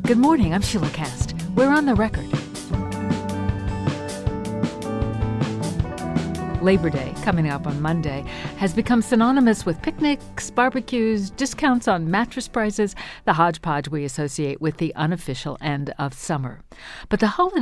Good morning, I'm Sheila Cast. We're on the record. Labor Day, coming up on Monday, has become synonymous with picnics, barbecues, discounts on mattress prices, the hodgepodge we associate with the unofficial end of summer. But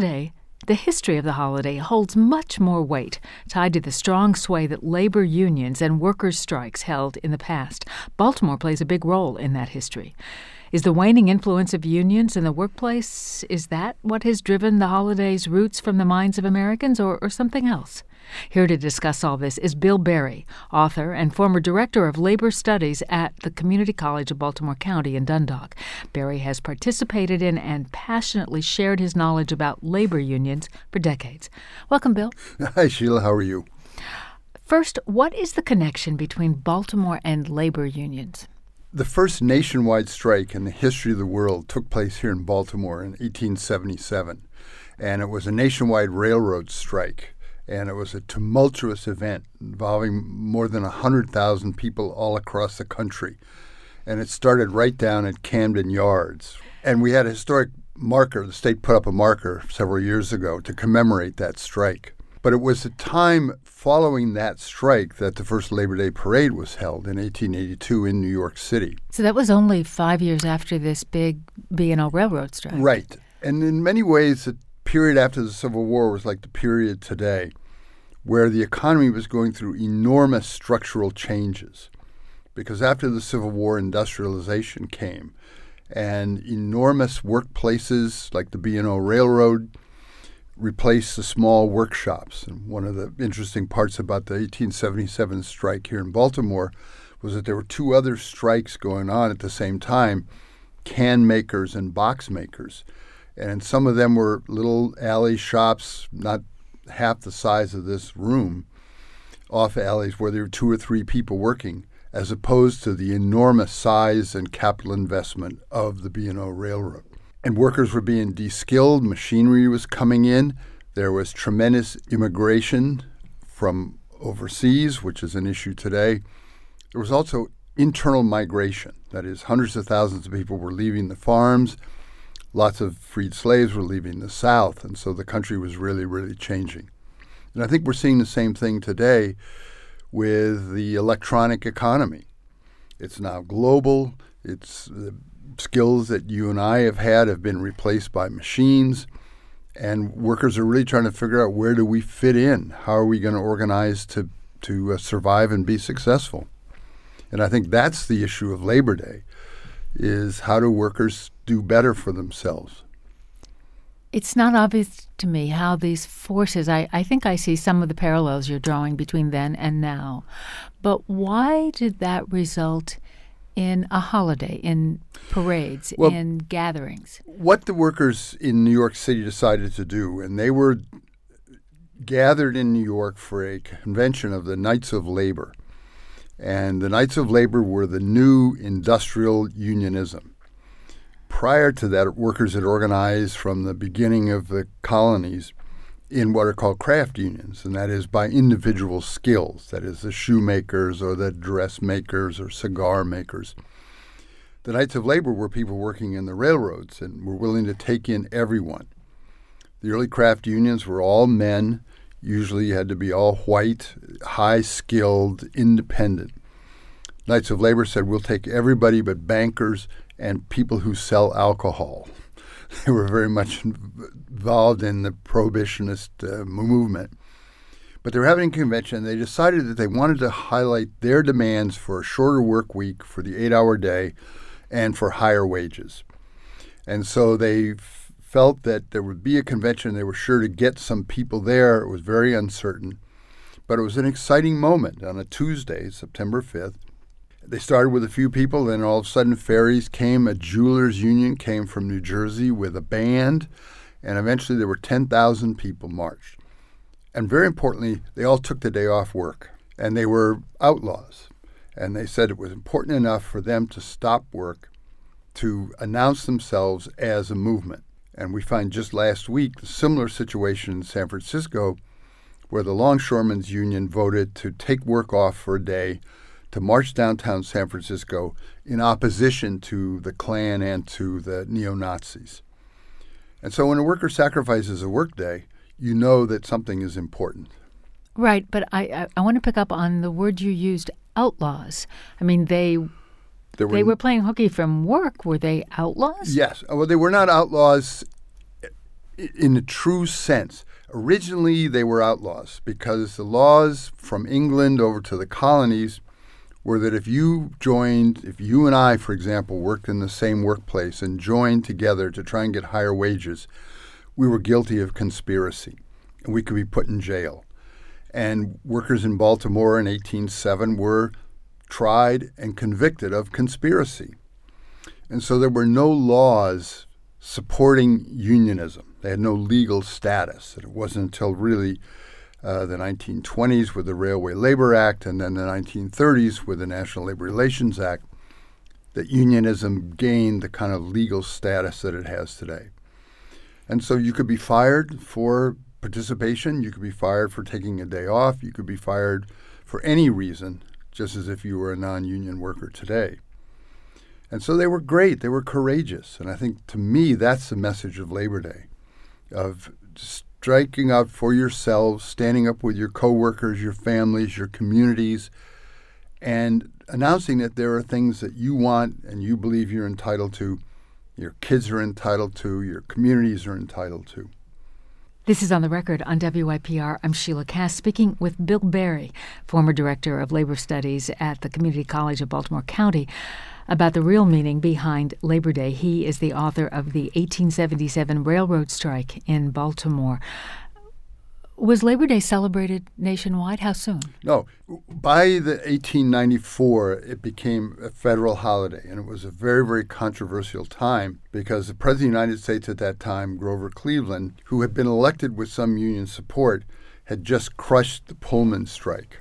the history of the holiday holds much more weight, tied to the strong sway that labor unions and workers' strikes held in the past. Baltimore plays a big role in that history. Is the waning influence of unions in the workplace, is that what has driven the holiday's roots from the minds of Americans, or something else? Here to discuss all this is Bill Berry, author and former director of labor studies at the Community College of Baltimore County in Dundalk. Berry has participated in and passionately shared his knowledge about labor unions for decades. Welcome, Bill. Hi, Sheila. How are you? First, what is the connection between Baltimore and labor unions? The first nationwide strike in the history of the world took place here in Baltimore in 1877, and it was a nationwide railroad strike. And it was a tumultuous event involving more than 100,000 people all across the country. And it started right down at Camden Yards. And we had a historic marker. The state put up a marker several years ago to commemorate that strike. But it was the time following that strike that the first Labor Day parade was held in 1882 in New York City. So that was only 5 years after this big B&O Railroad strike. Right. And in many ways, the period after the Civil War was like the period today, where the economy was going through enormous structural changes. Because after the Civil War, industrialization came, and enormous workplaces like the B&O Railroad replaced the small workshops. And one of the interesting parts about the 1877 strike here in Baltimore was that there were two other strikes going on at the same time, can makers and box makers. And some of them were little alley shops, not half the size of this room, off alleys where there were 2 or 3 people working, as opposed to the enormous size and capital investment of the B&O Railroad. And workers were being de-skilled, machinery was coming in, there was tremendous immigration from overseas, which is an issue today. There was also internal migration, that is, hundreds of thousands of people were leaving the farms. Lots of freed slaves were leaving the South, and so the country was really, really changing. And I think we're seeing the same thing today with the electronic economy. It's now global. It's the skills that you and I have been replaced by machines, and workers are really trying to figure out, where do we fit in? How are we going to organize to survive and be successful? And I think that's the issue of Labor Day, is how do workers do better for themselves? It's not obvious to me how these forces, I think I see some of the parallels you're drawing between then and now. But why did that result in a holiday, in parades, in gatherings? What the workers in New York City decided to do, and they were gathered in New York for a convention of the Knights of Labor. And the Knights of Labor were the new industrial unionism. Prior to that, workers had organized from the beginning of the colonies in what are called craft unions, and that is by individual skills, that is the shoemakers or the dressmakers or cigar makers. The Knights of Labor were people working in the railroads and were willing to take in everyone. The early craft unions were all men. Usually you had to be all white, high-skilled, independent. Knights of Labor said, we'll take everybody but bankers and people who sell alcohol. They were very much involved in the prohibitionist movement. But they were having a convention, and they decided that they wanted to highlight their demands for a shorter work week, for the 8-hour day, and for higher wages. And so they felt that there would be a convention. They were sure to get some people there. It was very uncertain. But it was an exciting moment on a Tuesday, September 5th. They started with a few people, then all of a sudden ferries came. A jewelers union came from New Jersey with a band, and eventually there were 10,000 people marched. And very importantly, they all took the day off work, and they were outlaws. And they said it was important enough for them to stop work to announce themselves as a movement. And we find just last week a similar situation in San Francisco, where the Longshoremen's Union voted to take work off for a day to march downtown San Francisco in opposition to the Klan and to the neo-Nazis. And so when a worker sacrifices a workday, you know that something is important. Right, but I want to pick up on the word you used, outlaws. I mean, they were playing hooky from work. Were they outlaws? Yes. Well, they were not outlaws in the true sense. Originally, they were outlaws because the laws from England over to the colonies were that if you and I, for example, worked in the same workplace and joined together to try and get higher wages, we were guilty of conspiracy, and we could be put in jail. And workers in Baltimore in 1807 were tried and convicted of conspiracy. And so there were no laws supporting unionism. They had no legal status. It wasn't until really the 1920s with the Railway Labor Act and then the 1930s with the National Labor Relations Act that unionism gained the kind of legal status that it has today. And so you could be fired for participation, you could be fired for taking a day off, you could be fired for any reason, just as if you were a non-union worker today. And so they were great, they were courageous. And I think to me, that's the message of Labor Day, of striking up for yourselves, standing up with your coworkers, your families, your communities, and announcing that there are things that you want and you believe you're entitled to, your kids are entitled to, your communities are entitled to. This is On the Record on WYPR. I'm Sheila Cass speaking with Bill Berry, former director of labor studies at the Community College of Baltimore County, about the real meaning behind Labor Day. He is the author of the 1877 railroad strike in Baltimore. Was Labor Day celebrated nationwide? How soon? No. By the 1894, it became a federal holiday, and it was a very, very controversial time because the President of the United States at that time, Grover Cleveland, who had been elected with some union support, had just crushed the Pullman strike.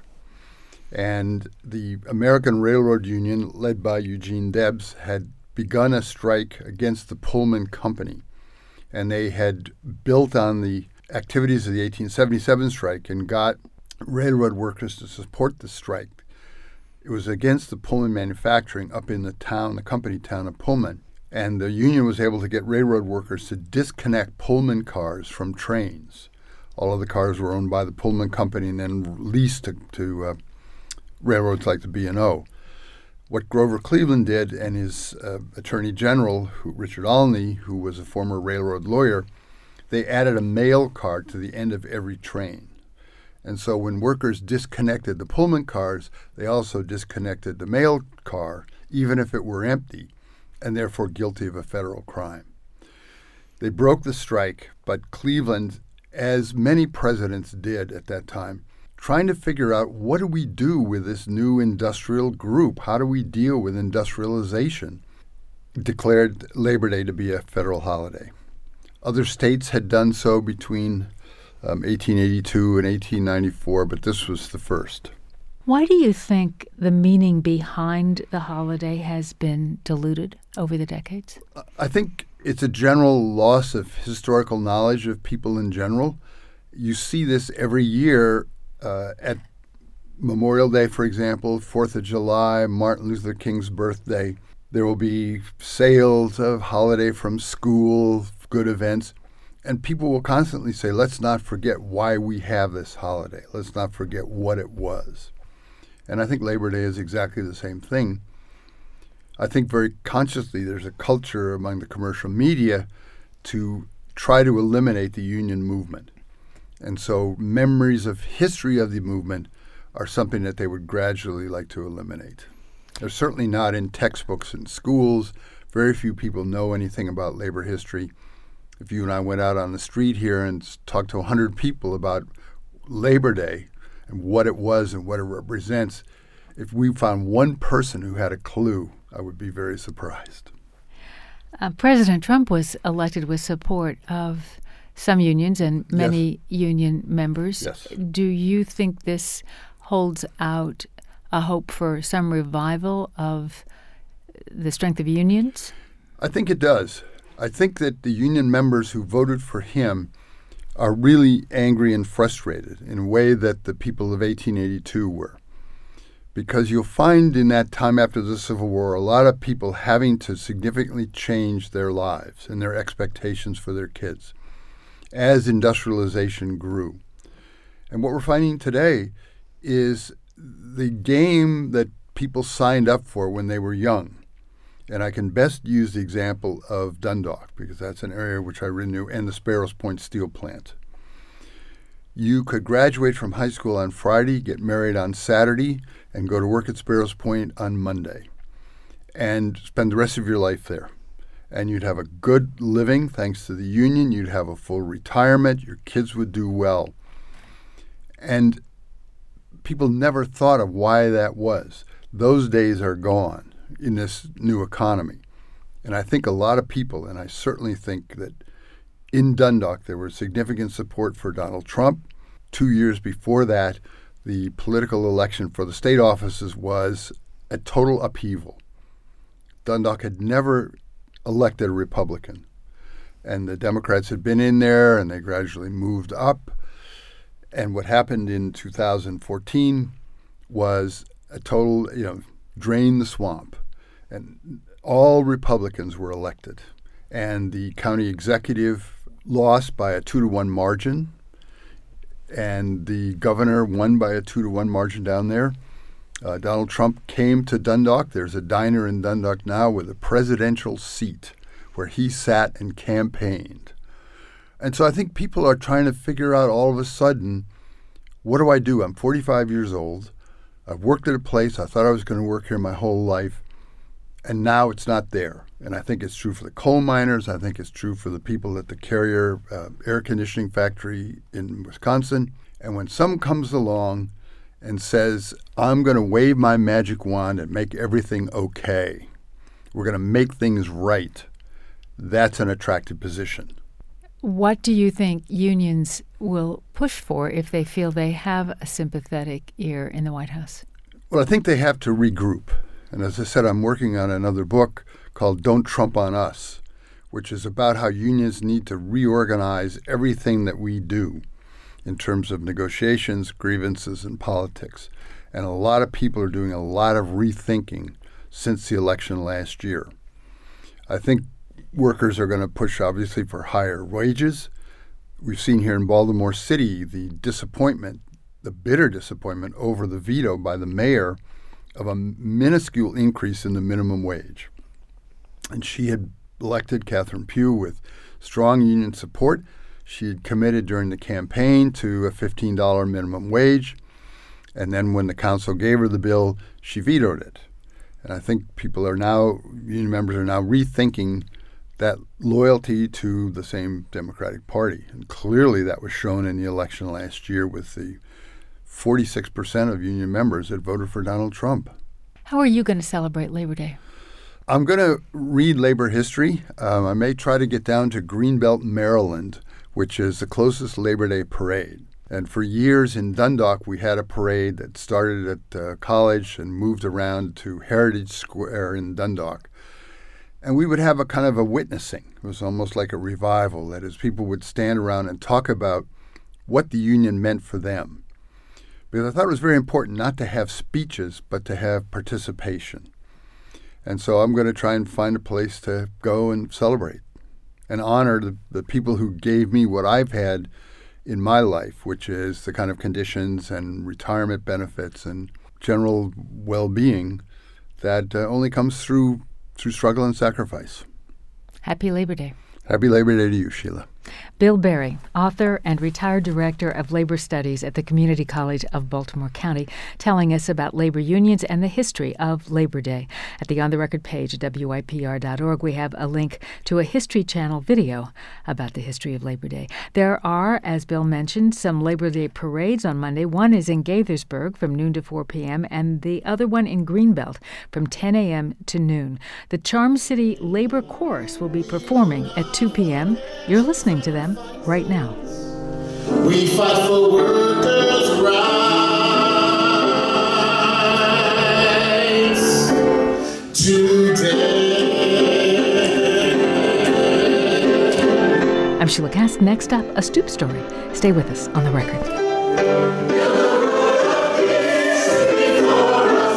And the American Railroad Union, led by Eugene Debs, had begun a strike against the Pullman Company. And they had built on the activities of the 1877 strike and got railroad workers to support the strike. It was against the Pullman manufacturing up in the company town of Pullman. And the union was able to get railroad workers to disconnect Pullman cars from trains. All of the cars were owned by the Pullman Company and then leased to railroads like the B&O. What Grover Cleveland did, and his Attorney General, Richard Olney, who was a former railroad lawyer, they added a mail card to the end of every train. And so when workers disconnected the Pullman cars, they also disconnected the mail car, even if it were empty, and therefore guilty of a federal crime. They broke the strike, but Cleveland, as many presidents did at that time, trying to figure out what do we do with this new industrial group? How do we deal with industrialization? Declared Labor Day to be a federal holiday. Other states had done so between 1882 and 1894, but this was the first. Why do you think the meaning behind the holiday has been diluted over the decades? I think it's a general loss of historical knowledge of people in general. You see this every year at Memorial Day, for example, 4th of July, Martin Luther King's birthday. There will be sales of holiday from school, good events, and people will constantly say, let's not forget why we have this holiday. Let's not forget what it was. And I think Labor Day is exactly the same thing. I think very consciously there's a culture among the commercial media to try to eliminate the union movement. And so memories of history of the movement are something that they would gradually like to eliminate. They're certainly not in textbooks in schools. Very few people know anything about labor history. If you and I went out on the street here and talked to 100 people about Labor Day and what it was and what it represents, if we found one person who had a clue, I would be very surprised. President Trump was elected with support of some unions and many union members. Yes. Do you think this holds out a hope for some revival of the strength of unions? I think it does. I think that the union members who voted for him are really angry and frustrated in a way that the people of 1882 were. because you'll find in that time after the Civil War a lot of people having to significantly change their lives and their expectations for their kids as industrialization grew. And what we're finding today is the game that people signed up for when they were young. And I can best use the example of Dundalk, because that's an area which I really knew, and the Sparrows Point steel plant. You could graduate from high school on Friday, get married on Saturday, and go to work at Sparrows Point on Monday, and spend the rest of your life there. And you'd have a good living thanks to the union. You'd have a full retirement. Your kids would do well. And people never thought of why that was. Those days are gone in this new economy. And I think a lot of people, and I certainly think that in Dundalk there was significant support for Donald Trump. 2 years before that, the political election for the state offices was a total upheaval. Dundalk had never elected a Republican. And the Democrats had been in there, and they gradually moved up. And what happened in 2014 was a total, drain the swamp. And all Republicans were elected. And the county executive lost by a 2-1 margin. And the governor won by a 2-1 margin down there. Donald Trump came to Dundalk. There's a diner in Dundalk now with a presidential seat where he sat and campaigned. And so I think people are trying to figure out all of a sudden, what do I do? I'm 45 years old. I've worked at a place. I thought I was going to work here my whole life. And now it's not there. And I think it's true for the coal miners. I think it's true for the people at the Carrier air conditioning factory in Wisconsin. And when someone comes along and says, I'm going to wave my magic wand and make everything okay, we're going to make things right, that's an attractive position. What do you think unions will push for if they feel they have a sympathetic ear in the White House? Well, I think they have to regroup. And as I said, I'm working on another book called Don't Trump on Us, which is about how unions need to reorganize everything that we do in terms of negotiations, grievances, and politics. And a lot of people are doing a lot of rethinking since the election last year. I think workers are going to push, obviously, for higher wages. We've seen here in Baltimore City the disappointment, the bitter disappointment over the veto by the mayor of a minuscule increase in the minimum wage. And she had elected Catherine Pugh with strong union support. She had committed during the campaign to a $15 minimum wage. And then when the council gave her the bill, she vetoed it. And I think union members are now rethinking that loyalty to the same Democratic Party. And clearly that was shown in the election last year with the 46% of union members that voted for Donald Trump. How are you going to celebrate Labor Day? I'm going to read labor history. I may try to get down to Greenbelt, Maryland, which is the closest Labor Day parade. And for years in Dundalk, we had a parade that started at college and moved around to Heritage Square in Dundalk. And we would have a kind of a witnessing. It was almost like a revival. That is, people would stand around and talk about what the union meant for them. Because I thought it was very important not to have speeches, but to have participation. And so I'm going to try and find a place to go and celebrate and honor the people who gave me what I've had in my life, which is the kind of conditions and retirement benefits and general well-being that only comes through struggle and sacrifice. Happy Labor Day. Happy Labor Day to you, Sheila. Bill Berry, author and retired director of labor studies at the Community College of Baltimore County, telling us about labor unions and the history of Labor Day. At the On the Record page at WYPR.org, we have a link to a History Channel video about the history of Labor Day. There are, as Bill mentioned, some Labor Day parades on Monday. One is in Gaithersburg from noon to 4 p.m. and the other one in Greenbelt from 10 a.m. to noon. The Charm City Labor Chorus will be performing at 2 p.m. You're listening to them right now. We fight for workers' rights today. I'm Sheila Kast. Next up, a Stoop story. Stay with us on The Record.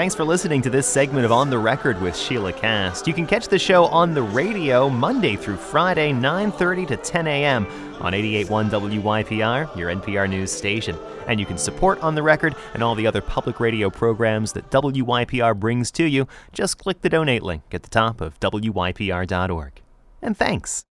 Thanks for listening to this segment of On the Record with Sheila Cast. You can catch the show on the radio Monday through Friday, 9:30 to 10 a.m. on 88.1 WYPR, your NPR news station. And you can support On the Record and all the other public radio programs that WYPR brings to you. Just click the donate link at the top of WYPR.org. And thanks.